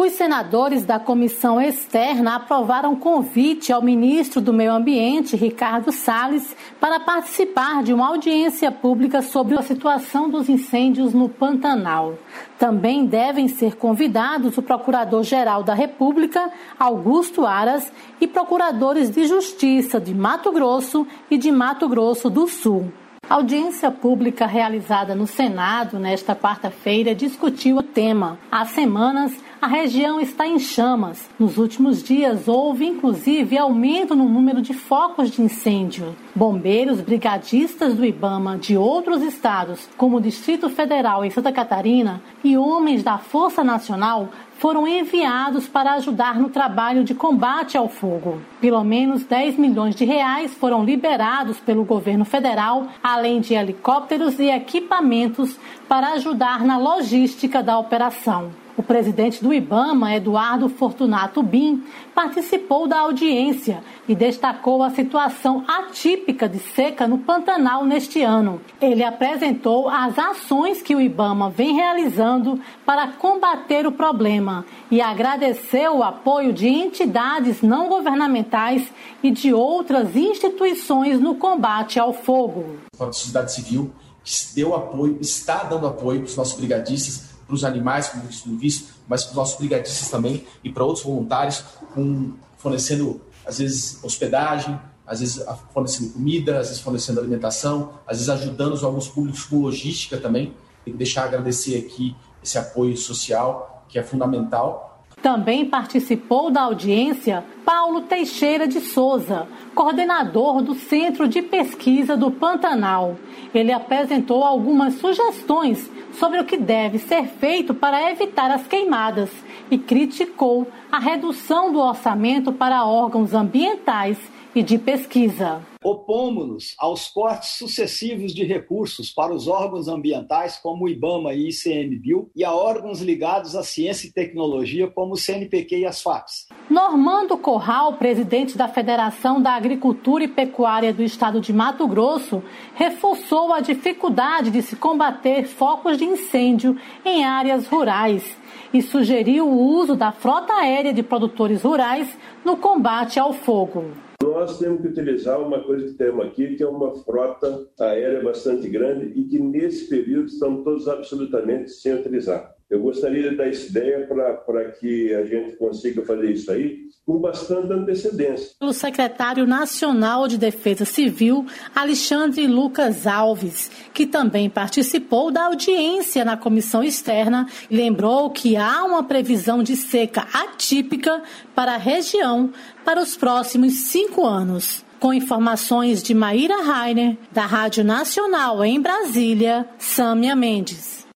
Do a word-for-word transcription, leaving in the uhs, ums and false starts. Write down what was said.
Os senadores da comissão externa aprovaram convite ao ministro do Meio Ambiente, Ricardo Salles, para participar de uma audiência pública sobre a situação dos incêndios no Pantanal. Também devem ser convidados o Procurador-Geral da República, Augusto Aras, e procuradores de Justiça de Mato Grosso e de Mato Grosso do Sul. A audiência pública realizada no Senado nesta quarta-feira discutiu o tema. Há semanas, a região está em chamas. Nos últimos dias, houve inclusive aumento no número de focos de incêndio. Bombeiros, brigadistas do IBAMA de outros estados, como o Distrito Federal e Santa Catarina, e homens da Força Nacional foram enviados para ajudar no trabalho de combate ao fogo. Pelo menos dez milhões de reais foram liberados pelo governo federal, além de helicópteros e equipamentos para ajudar na logística da operação. O presidente do IBAMA, Eduardo Fortunato Bin, participou da audiência e destacou a situação atípica de seca no Pantanal neste ano. Ele apresentou as ações que o IBAMA vem realizando para combater o problema e agradeceu o apoio de entidades não governamentais e de outras instituições no combate ao fogo. A sociedade civil deu apoio, está dando apoio para os nossos brigadistas, para os animais, como tudo visto, mas para os nossos brigadistas também e para outros voluntários, com, fornecendo, às vezes, hospedagem, às vezes fornecendo comida, às vezes fornecendo alimentação, às vezes ajudando os órgãos públicos com logística também. Tem que deixar agradecer aqui esse apoio social, que é fundamental. Também participou da audiência Paulo Teixeira de Souza, coordenador do Centro de Pesquisa do Pantanal. Ele apresentou algumas sugestões sobre o que deve ser feito para evitar as queimadas e criticou a redução do orçamento para órgãos ambientais e de pesquisa. Opomos-nos aos cortes sucessivos de recursos para os órgãos ambientais como o IBAMA e I C M B I L e a órgãos ligados à ciência e tecnologia como o C N Pq e as FAPES. Normando Corral, presidente da Federação da Agricultura e Pecuária do Estado de Mato Grosso, reforçou a dificuldade de se combater focos de incêndio em áreas rurais e sugeriu o uso da frota aérea de produtores rurais no combate ao fogo. Nós temos que utilizar uma coisa que temos aqui, que é uma frota aérea bastante grande e que nesse período estão todos absolutamente sem utilizar. Eu gostaria de dar essa ideia para que a gente consiga fazer isso aí com bastante antecedência. O secretário nacional de Defesa Civil, Alexandre Lucas Alves, que também participou da audiência na comissão externa, lembrou que há uma previsão de seca atípica para a região para os próximos cinco anos. Com informações de Maíra Rainer, da Rádio Nacional em Brasília, Sâmia Mendes.